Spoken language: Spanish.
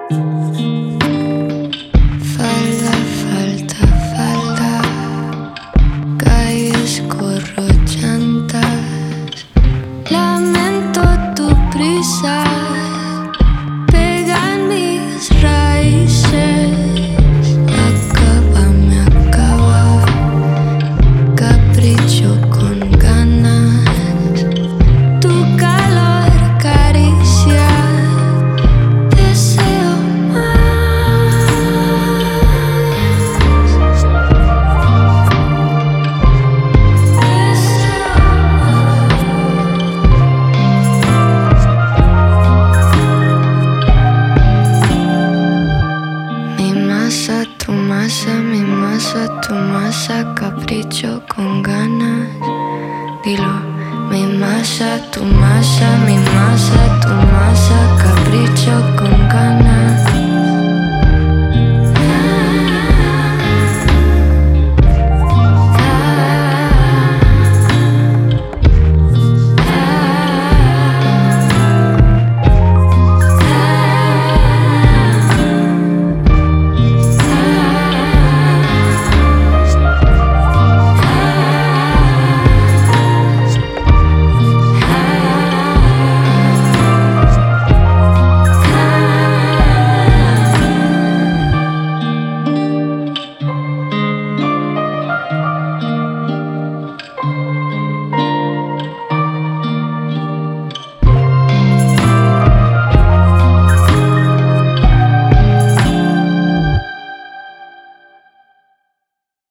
Falda, falta, falda, calles, corro, llantas. Lamento tu prisa, pega en mis raíces. Acaba, me acaba, capricho con ganas. Tu calor caricia, deseo más. Mi masa, tu masa, mi masa, tu masa, capricho con ganas. Dilo, mi masa, tu masa, mi masa, tu masa, capricho con ganas.